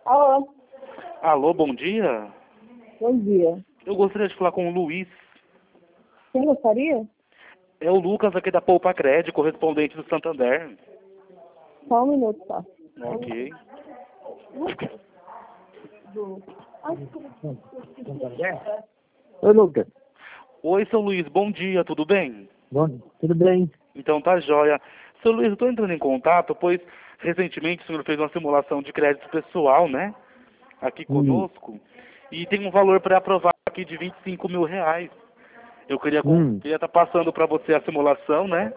Alô, Alô, bom dia. bom dia. Eu gostaria de falar com o Luiz. Quem gostaria? É o Lucas aqui da Poupa Crédito, correspondente do Santander. Só um minuto, só. Ok. Oi, Lucas. Oi, seu Luiz, bom dia, tudo bem? Bom, tudo bem? Então tá jóia. Seu Luiz, eu estou entrando em contato, pois recentemente o senhor fez uma simulação de crédito pessoal, né? Aqui conosco. E tem um valor pré-aprovado aqui de R$ 25.000. Eu queria estar passando para você a simulação, né?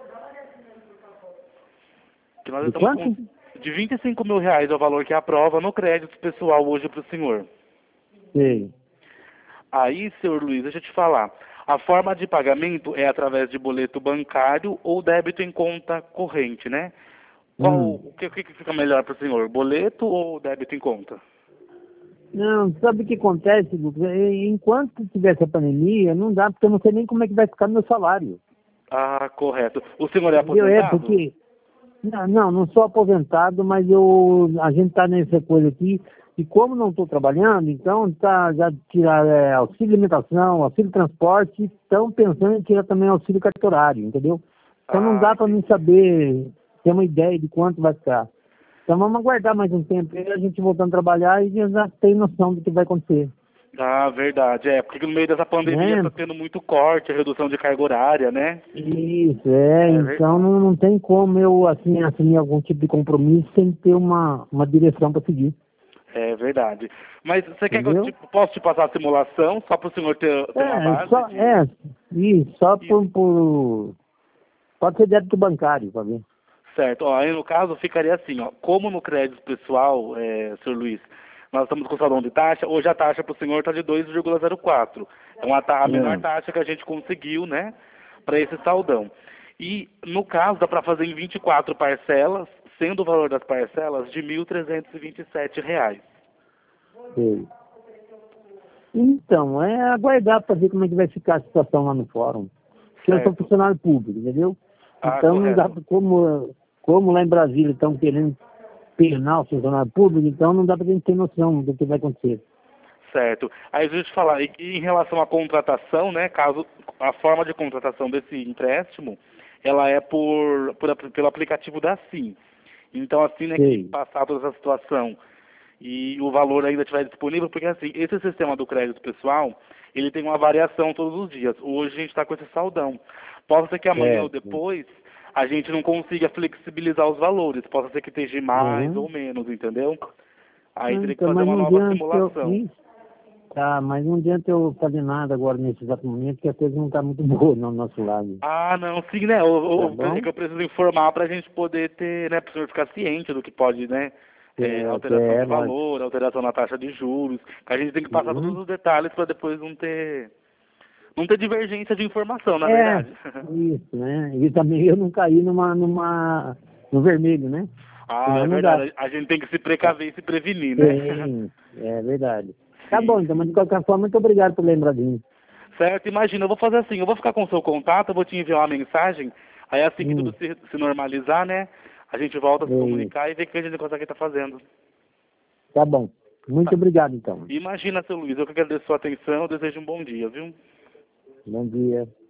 Que nós De estamos quanto? de R$ 25.000 é o valor que aprova no crédito pessoal hoje para o senhor. Sei. Aí, senhor Luiz, deixa eu te falar. A forma de pagamento é através de boleto bancário ou débito em conta corrente, né? O que fica melhor para o senhor? Boleto ou débito em conta? Não, sabe o que acontece, Lucas? Enquanto tiver essa pandemia, não dá, porque eu não sei nem como é que vai ficar meu salário. Ah, correto. O senhor é Entendeu? aposentado? Porque... Não sou aposentado, mas a gente está nessa coisa aqui, e como não estou trabalhando, então já tirar auxílio alimentação, auxílio transporte, estão pensando em tirar também auxílio cartorário, entendeu? Então não dá para mim saber, ter uma ideia de quanto vai ficar. Então vamos aguardar mais um tempo, aí a gente voltando a trabalhar e já tem noção do que vai acontecer. Ah, verdade. Porque no meio dessa pandemia está tendo muito corte, redução de carga horária, né? Isso, Verdade. então não tem como eu assim, assumir algum tipo de compromisso sem ter uma direção para seguir. É verdade. Mas você quer que Entendeu? eu posso te passar a simulação só para o senhor ter uma base? Só por... Pode ser débito bancário, para ver. Certo. Ó, aí no caso ficaria assim, ó. Como no crédito pessoal, senhor Luiz, nós estamos com salão de taxa, hoje a taxa para o senhor está de 2,04. É a menor taxa que a gente conseguiu, né, para esse saldão. E no caso dá para fazer em 24 parcelas, sendo o valor das parcelas de R$ 1.327. Sei. Então, é aguardar para ver como é que vai ficar a situação lá no fórum. Porque eu sou funcionário público, entendeu? Então não dá, como lá em Brasília estão querendo penar o funcionário público, então não dá para a gente ter noção do que vai acontecer. Certo. Aí deixa eu te falar, e em relação à contratação, né, caso a forma de contratação desse empréstimo, ela é pelo aplicativo da Sim. Então assim, né, que passar toda essa situação e o valor ainda estiver disponível, porque assim, esse sistema do crédito pessoal, ele tem uma variação todos os dias. Hoje a gente está com esse saldão. Pode ser que amanhã ou depois a gente não consiga flexibilizar os valores. Pode ser que esteja mais ou menos, entendeu? Aí teria que fazer uma nova simulação. Mas não adianta eu fazer nada agora nesse exato momento, porque a coisa não está muito boa no nosso lado. Ah, não, sim, né? É que eu preciso informar para a gente poder ter, né, para o senhor ficar ciente do que pode, né? Alteração de valor, alteração na taxa de juros. Que a gente tem que passar todos os detalhes para depois não ter divergência de informação, na verdade. Isso, né? E também eu não caí no vermelho, né? Ah, é verdade. A gente tem que se precaver e se prevenir, né? Sim, é verdade. Tá bom, então, mas de qualquer forma, muito obrigado por lembrar de mim. Certo, imagina, eu vou fazer assim, eu vou ficar com o seu contato, eu vou te enviar uma mensagem, aí assim que tudo se normalizar, né, a gente volta a se comunicar e ver o que a gente consegue estar fazendo. Tá bom. Muito obrigado, então. Imagina, seu Luiz, eu que agradeço a sua atenção, eu desejo um bom dia, viu? Bom dia.